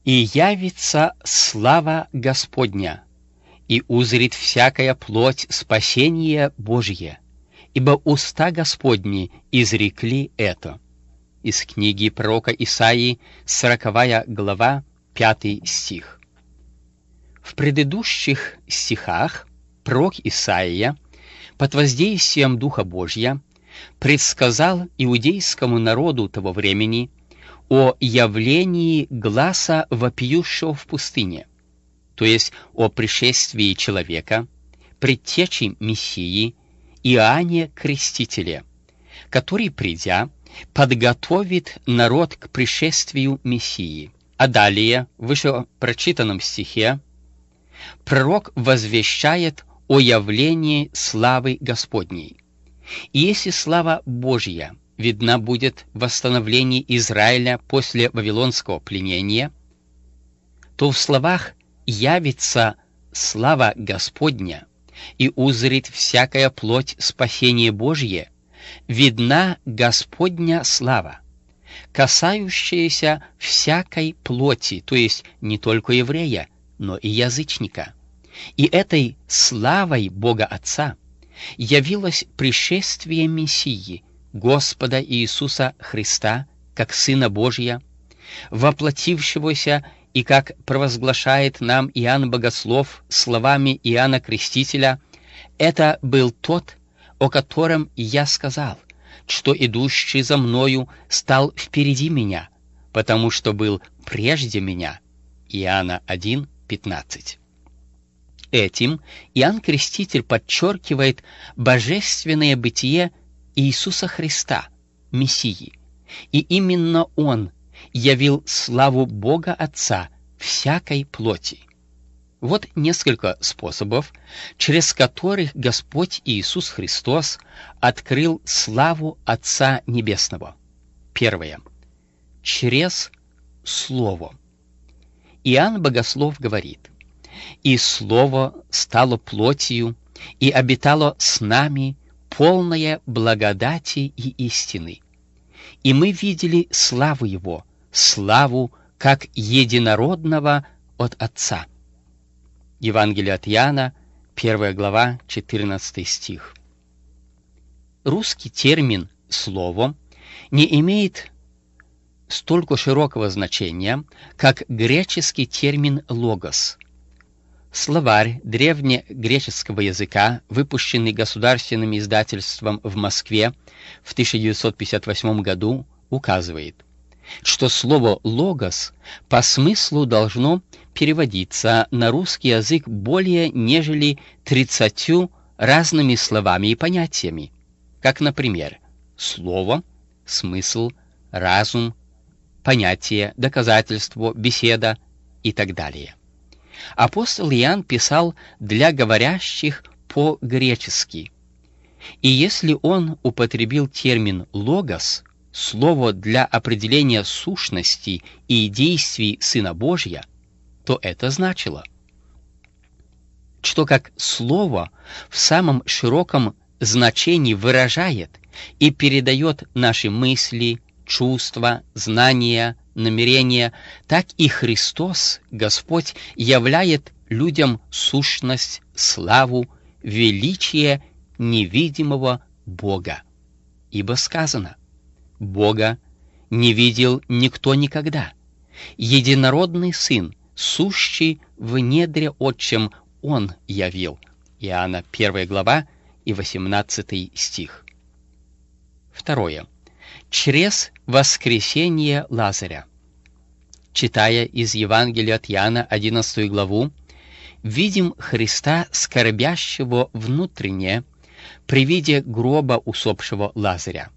«И явится слава Господня, и узрит всякая плоть спасение Божье, ибо уста Господни изрекли это». Из книги пророка Исаии, 40 глава, 5 стих. В предыдущих стихах пророк Исаия под воздействием Духа Божья предсказал иудейскому народу того времени о явлении гласа вопиющего в пустыне, то есть о пришествии человека, предтечи Мессии, Иоанне Крестителе, который, придя, подготовит народ к пришествию Мессии. А далее, в вышепрочитанном стихе, пророк возвещает о явлении славы Господней. И если слава Божья видна будет в восстановлении Израиля после вавилонского пленения, то в словах «явится слава Господня, и узрит всякая плоть спасение Божье» видна Господня слава, касающаяся всякой плоти, то есть не только еврея, но и язычника. И этой славой Бога Отца явилось пришествие Мессии, Господа Иисуса Христа, как Сына Божия, воплотившегося, и как провозглашает нам Иоанн Богослов словами Иоанна Крестителя, «Это был тот, о котором я сказал, что идущий за мною стал впереди меня, потому что был прежде меня». Иоанна 1:15. Этим Иоанн Креститель подчеркивает божественное бытие Иисуса Христа, Мессии, и именно Он явил славу Бога Отца всякой плоти. Вот несколько способов, через которых Господь Иисус Христос открыл славу Отца Небесного. Первое. Через Слово. Иоанн Богослов говорит: «И Слово стало плотью, и обитало с нами, полное благодати и истины. И мы видели славу Его, славу как единородного от Отца». Евангелие от Иоанна, 1 глава, 14 стих. Русский термин «слово» не имеет столько широкого значения, как греческий термин «логос». Словарь древнегреческого языка, выпущенный государственным издательством в Москве в 1958 году, указывает, что слово «логос» по смыслу должно переводиться на русский язык более нежели 30 разными словами и понятиями, как, например, слово, смысл, разум, понятие, доказательство, беседа и так далее. Апостол Иоанн писал для говорящих по-гречески, и если он употребил термин «логос», слово для определения сущности и действий Сына Божия, то это значило, что как слово в самом широком значении выражает и передает наши мысли, чувства, знания, намерения, так и Христос, Господь, являет людям сущность, славу, величие невидимого Бога. Ибо сказано: «Бога не видел никто никогда. Единородный Сын, сущий в недре Отчем, Он явил». Иоанна 1 глава и 18 стих. Второе. Через воскресение Лазаря. Читая из Евангелия от Иоанна 11 главу, видим Христа, скорбящего внутренне при виде гроба усопшего Лазаря.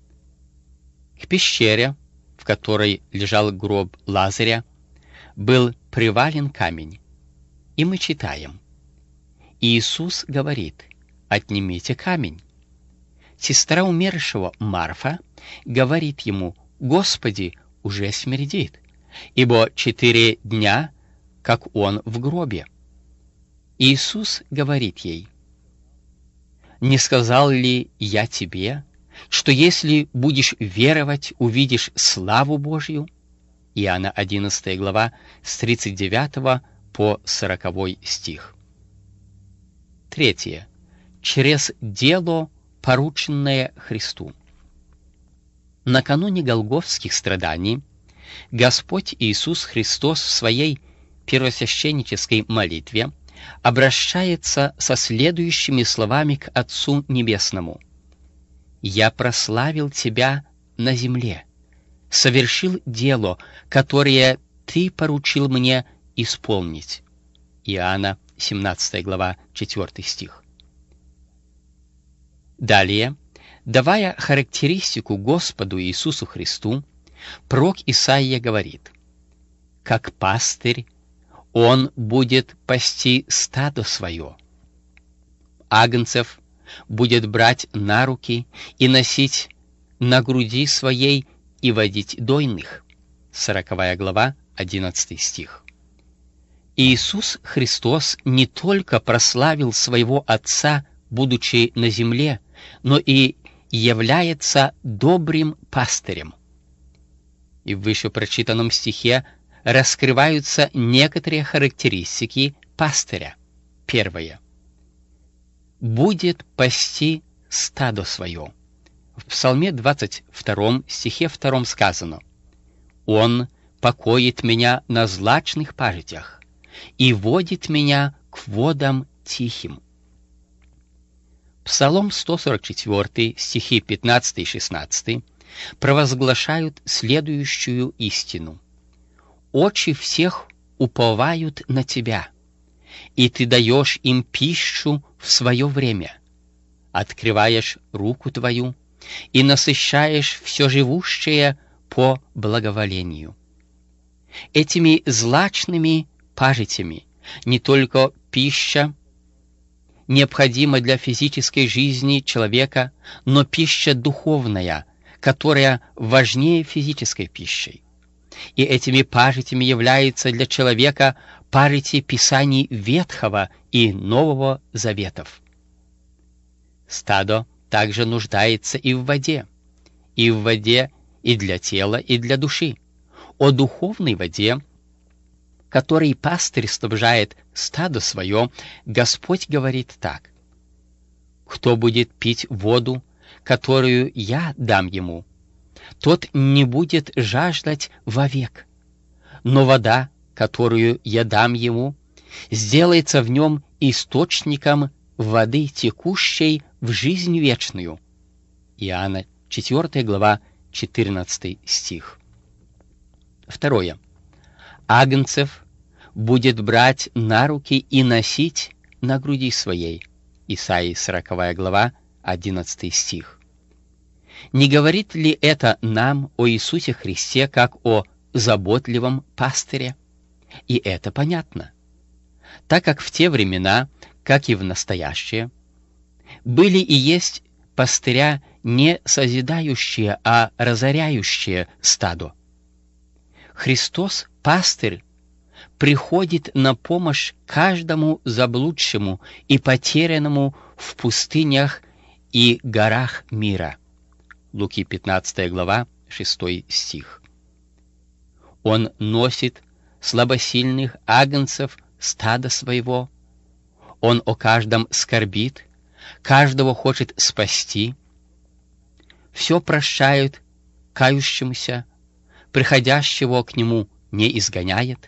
К пещере, в которой лежал гроб Лазаря, был привален камень. И мы читаем: Иисус говорит: «Отнимите камень». Сестра умершего Марфа говорит ему: «Господи, уже смердит, ибо 4 дня, как он в гробе». Иисус говорит ей: «Не сказал ли я тебе, что если будешь веровать, увидишь славу Божью?» Иоанна 11 глава с 39 по 40 стих. Третье. Через дело, порученное Христу. Накануне голгофских страданий Господь Иисус Христос в своей первосвященнической молитве обращается со следующими словами к Отцу Небесному: «Я прославил Тебя на земле, совершил дело, которое Ты поручил мне исполнить». Иоанна 17 глава 4 стих. Далее, давая характеристику Господу Иисусу Христу, пророк Исаия говорит: «Как пастырь Он будет пасти стадо свое, агнцев будет брать на руки и носить на груди своей и водить дойных». 40 глава 11 стих. Иисус Христос не только прославил своего Отца, будучи на земле, но и является добрым пастырем. И в вышепрочитанном стихе раскрываются некоторые характеристики пастыря. Первое. «Будет пасти стадо свое». В Псалме 22 стихе 2 сказано: «Он покоит меня на злачных пажитях и водит меня к водам тихим». Псалом 144, стихи 15 и 16 провозглашают следующую истину: «Очи всех уповают на Тебя, и Ты даешь им пищу в свое время, открываешь руку Твою и насыщаешь все живущее по благоволению». Этими злачными пажитями не только пища необходима для физической жизни человека, но пища духовная, которая важнее физической пищи. И этими пажитями являются для человека пажити Писаний Ветхого и Нового Заветов. Стадо также нуждается и в воде и для тела, и для души. О духовной воде, которой пастырь снабжает стадо свое, Господь говорит так: «Кто будет пить воду, которую я дам ему, тот не будет жаждать вовек, но вода, которую я дам ему, сделается в нем источником воды, текущей в жизнь вечную». Иоанна 4 глава 14 стих. Второе. Агнцев будет брать на руки и носить на груди своей. Исаии 40 глава 11 стих. Не говорит ли это нам о Иисусе Христе как о заботливом пастыре? И это понятно, так как в те времена, как и в настоящее, были и есть пастыря не созидающие, а разоряющие стадо. Христос, пастырь, приходит на помощь каждому заблудшему и потерянному в пустынях и горах мира. Луки 15 глава 6 стих. Он носит слабосильных агнцев стада своего. Он о каждом скорбит, каждого хочет спасти. Все прощает кающемуся, приходящего к нему не изгоняет.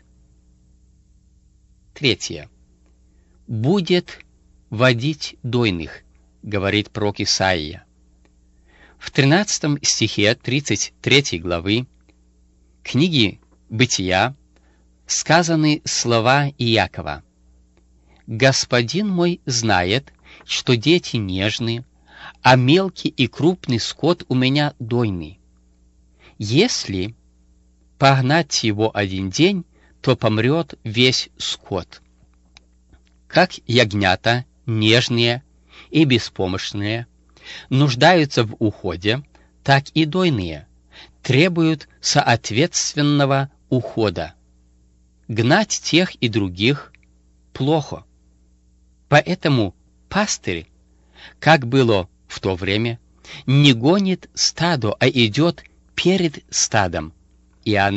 Третье. «Будет водить дойных», говорит пророк Исаия. В 13 стихе 33 главы книги Бытия сказаны слова Иакова: «Господин мой знает, что дети нежные, а мелкий и крупный скот у меня дойный. Если погнать его один день, то помрет весь скот. Как ягнята, нежные и беспомощные, нуждаются в уходе, так и дойные требуют соответственного ухода. Гнать тех и других плохо. Поэтому пастырь, как было в то время, не гонит стадо, а идет перед стадом. Иоанна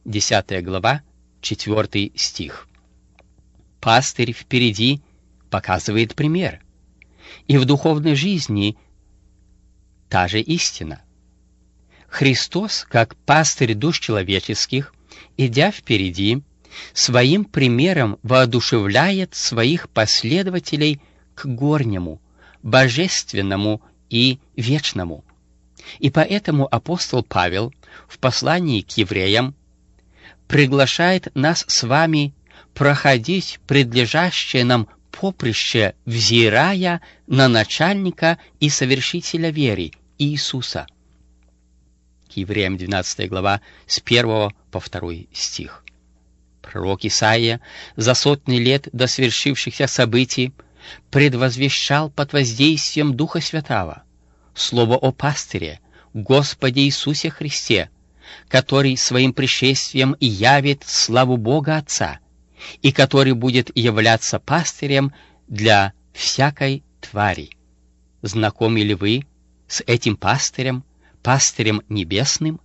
10 глава, 4 стих. Пастырь впереди показывает пример. И в духовной жизни та же истина. Христос, как пастырь душ человеческих, идя впереди, своим примером воодушевляет своих последователей к горнему, божественному и вечному. И поэтому апостол Павел в послании к евреям приглашает нас с вами проходить предлежащее нам поприще, взирая на начальника и совершителя веры Иисуса. К евреям 12 глава с 1 по 2 стих. Пророк Исаия за сотни лет до свершившихся событий предвозвещал под воздействием Духа Святаго слово о пастыре, Господе Иисусе Христе, который своим пришествием явит славу Бога Отца, и который будет являться пастырем для всякой твари. Знакомы ли вы с этим пастырем, пастырем небесным?